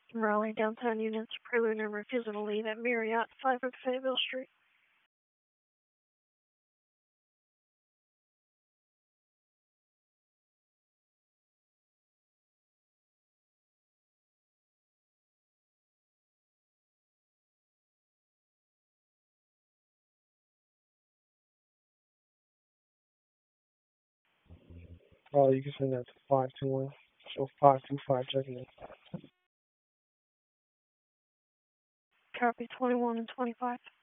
Raleigh downtown units prelude and refusal to leave at Marriott 5 of Fayetteville Street. Oh, you can send that to 521. So 525 checking in. Copy 21 and 25.